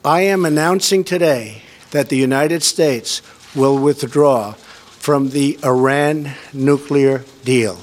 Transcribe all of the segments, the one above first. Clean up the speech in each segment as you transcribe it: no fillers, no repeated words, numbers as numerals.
I am announcing today that the United States will withdraw from the Iran nuclear deal.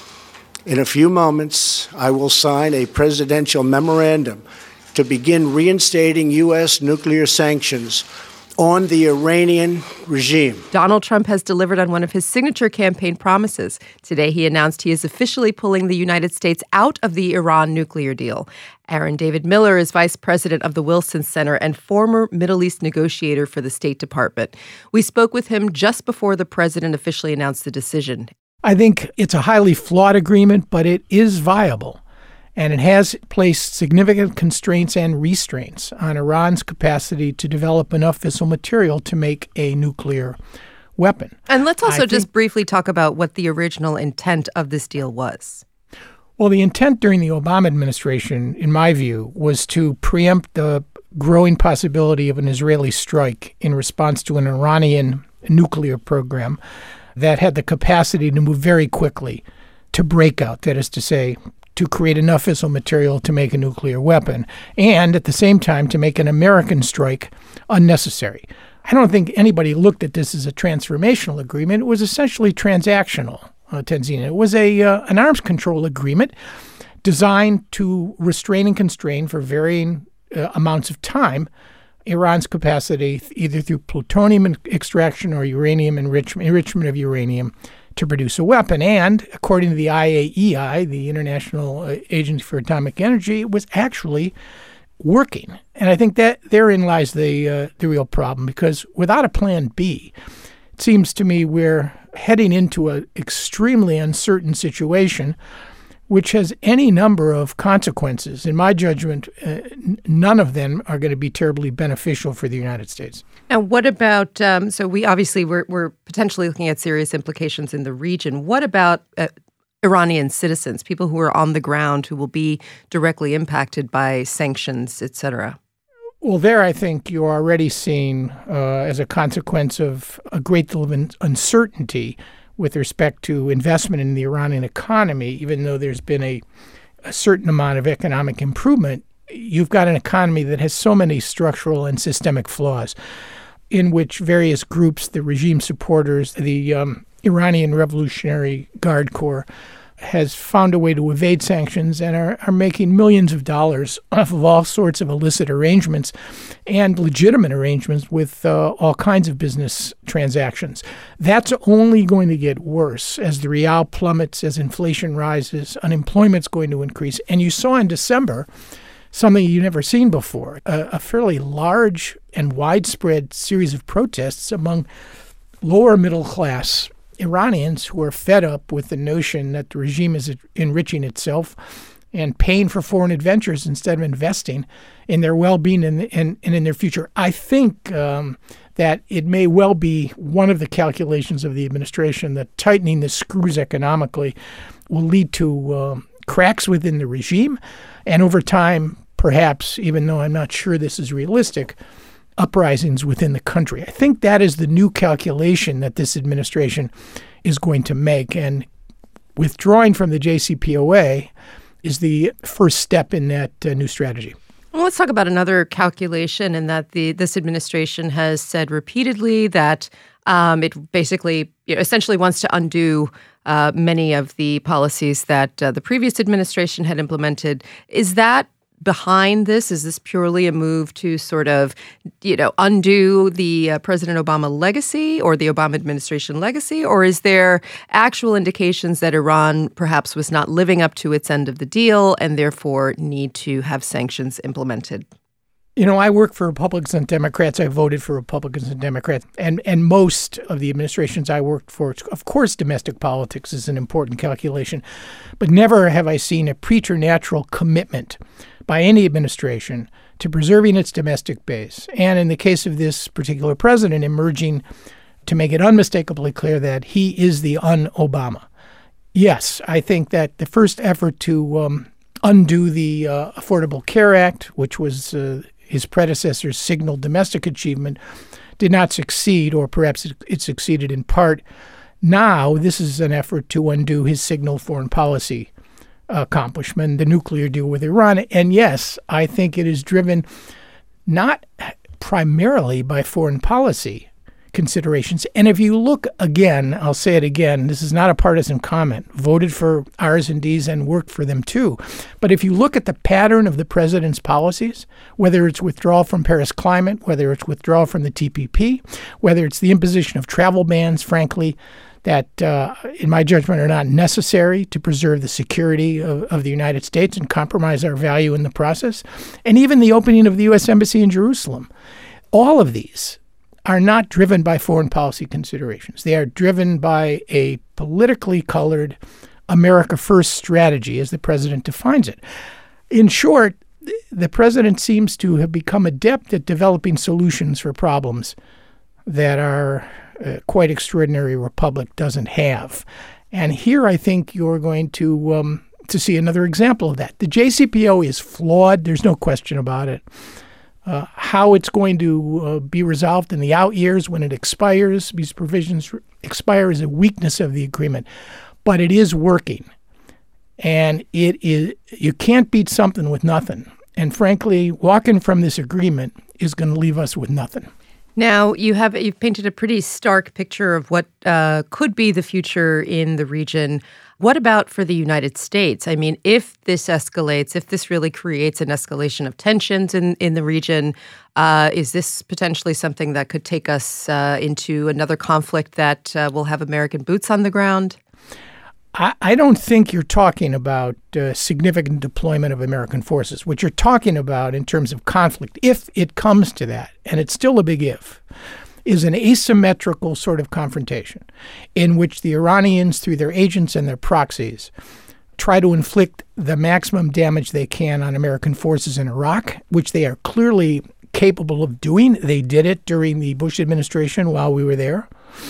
In a few moments, I will sign a presidential memorandum to begin reinstating U.S. nuclear sanctions on the Iranian regime. Donald Trump has delivered on one of his signature campaign promises. Today, he announced he is officially pulling the United States out of the Iran nuclear deal. Aaron David Miller is vice president of the Wilson Center and former Middle East negotiator for the State Department. We spoke with him just before the president officially announced the decision. I think it's a highly flawed agreement, but it is viable. And it has placed significant constraints and restraints on Iran's capacity to develop enough fissile material to make a nuclear weapon. And let's also just briefly talk about what the original intent of this deal was. Well, the intent during the Obama administration, in my view, was to preempt the growing possibility of an Israeli strike in response to an Iranian nuclear program that had the capacity to move very quickly to break out, that is to say, to create enough fissile material to make a nuclear weapon, and at the same time to make an American strike unnecessary. I don't think anybody looked at this as a transformational agreement. It was essentially transactional, Tenzin. It was an arms control agreement designed to restrain and constrain for varying amounts of time Iran's capacity, either through plutonium extraction or uranium enrichment of uranium, to produce a weapon. And according to the IAEI, the International Agency for Atomic Energy, it was actually working. And I think that therein lies the real problem, because without a plan B, it seems to me we're heading into an extremely uncertain situation, which has any number of consequences. In my judgment, none of them are going to be terribly beneficial for the United States. And what about, so we're potentially looking at serious implications in the region. What about Iranian citizens, people who are on the ground who will be directly impacted by sanctions, et cetera? Well, there I think you're already seeing, as a consequence of a great deal of uncertainty with respect to investment in the Iranian economy, even though there's been a certain amount of economic improvement, you've got an economy that has so many structural and systemic flaws in which various groups, the regime supporters, the Iranian Revolutionary Guard Corps, has found a way to evade sanctions and are making millions of dollars off of all sorts of illicit arrangements and legitimate arrangements with all kinds of business transactions. That's only going to get worse as the rial plummets, as inflation rises, unemployment's going to increase. And you saw in December something you've never seen before, a fairly large and widespread series of protests among lower middle class Iranians who are fed up with the notion that the regime is enriching itself and paying for foreign adventures instead of investing in their well-being and in their future. I think that it may well be one of the calculations of the administration that tightening the screws economically will lead to cracks within the regime, and over time, perhaps, even though I'm not sure this is realistic, uprisings within the country. I think that is the new calculation that this administration is going to make, and withdrawing from the JCPOA is the first step in that new strategy. Well, let's talk about another calculation, in that this administration has said repeatedly that it basically essentially wants to undo many of the policies that the previous administration had implemented. Is that behind this? Is this purely a move to sort of, undo the President Obama legacy or the Obama administration legacy? Or is there actual indications that Iran perhaps was not living up to its end of the deal and therefore need to have sanctions implemented? I work for Republicans and Democrats. I voted for Republicans and Democrats. And most of the administrations I worked for, of course, domestic politics is an important calculation. But never have I seen a preternatural commitment by any administration to preserving its domestic base. And in the case of this particular president, emerging to make it unmistakably clear that he is the un-Obama. Yes, I think that the first effort to undo the Affordable Care Act, which was his predecessor's signal domestic achievement, did not succeed, or perhaps it succeeded in part. Now, this is an effort to undo his signal foreign policy accomplishment, the nuclear deal with Iran. And yes, I think it is driven not primarily by foreign policy considerations. And if you look again, I'll say it again, this is not a partisan comment, voted for R's and D's and worked for them too. But if you look at the pattern of the president's policies, whether it's withdrawal from Paris Climate, whether it's withdrawal from the TPP, whether it's the imposition of travel bans, frankly, that, in my judgment, are not necessary to preserve the security of the United States and compromise our value in the process, and even the opening of the U.S. Embassy in Jerusalem. All of these are not driven by foreign policy considerations. They are driven by a politically colored America First strategy, as the president defines it. In short, the president seems to have become adept at developing solutions for problems that our quite extraordinary republic doesn't have. And here I think you're going to see another example of that. The JCPO is flawed. There's no question about it. How it's going to be resolved in the out years when it expires, these provisions expire, is a weakness of the agreement. But it is working. And it is, you can't beat something with nothing. And frankly, walking from this agreement is going to leave us with nothing. Now, you've painted a pretty stark picture of what could be the future in the region. What about for the United States? I mean, if this escalates, if this really creates an escalation of tensions in the region, is this potentially something that could take us into another conflict that will have American boots on the ground? I don't think you're talking about significant deployment of American forces. What you're talking about in terms of conflict, if it comes to that, and it's still a big if, is an asymmetrical sort of confrontation in which the Iranians, through their agents and their proxies, try to inflict the maximum damage they can on American forces in Iraq, which they are clearly capable of doing. They did it during the Bush administration while we were there.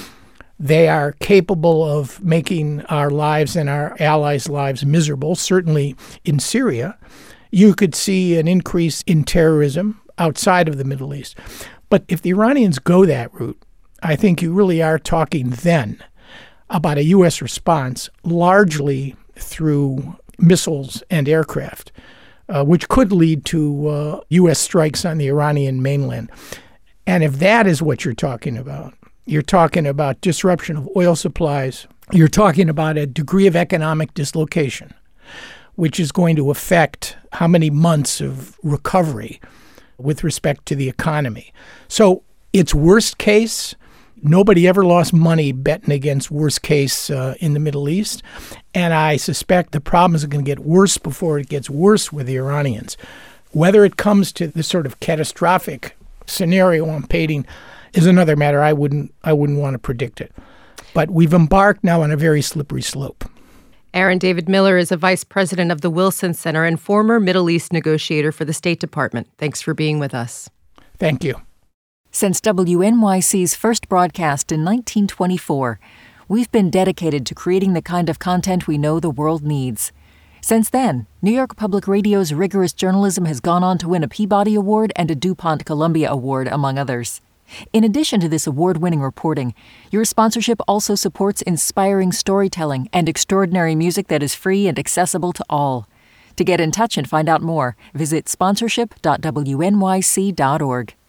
They are capable of making our lives and our allies' lives miserable, certainly in Syria. You could see an increase in terrorism outside of the Middle East. But if the Iranians go that route, I think you really are talking then about a U.S. response largely through missiles and aircraft, which could lead to U.S. strikes on the Iranian mainland. And if that is what you're talking about, you're talking about disruption of oil supplies. You're talking about a degree of economic dislocation, which is going to affect how many months of recovery with respect to the economy. So it's worst case. Nobody ever lost money betting against worst case in the Middle East. And I suspect the problems are going to get worse before it gets worse with the Iranians. Whether it comes to this sort of catastrophic scenario I'm painting is another matter. I wouldn't want to predict it. But we've embarked now on a very slippery slope. Aaron David Miller is a vice president of the Wilson Center and former Middle East negotiator for the State Department. Thanks for being with us. Thank you. Since WNYC's first broadcast in 1924, we've been dedicated to creating the kind of content we know the world needs. Since then, New York Public Radio's rigorous journalism has gone on to win a Peabody Award and a DuPont Columbia Award, among others. In addition to this award-winning reporting, your sponsorship also supports inspiring storytelling and extraordinary music that is free and accessible to all. To get in touch and find out more, visit sponsorship.wnyc.org.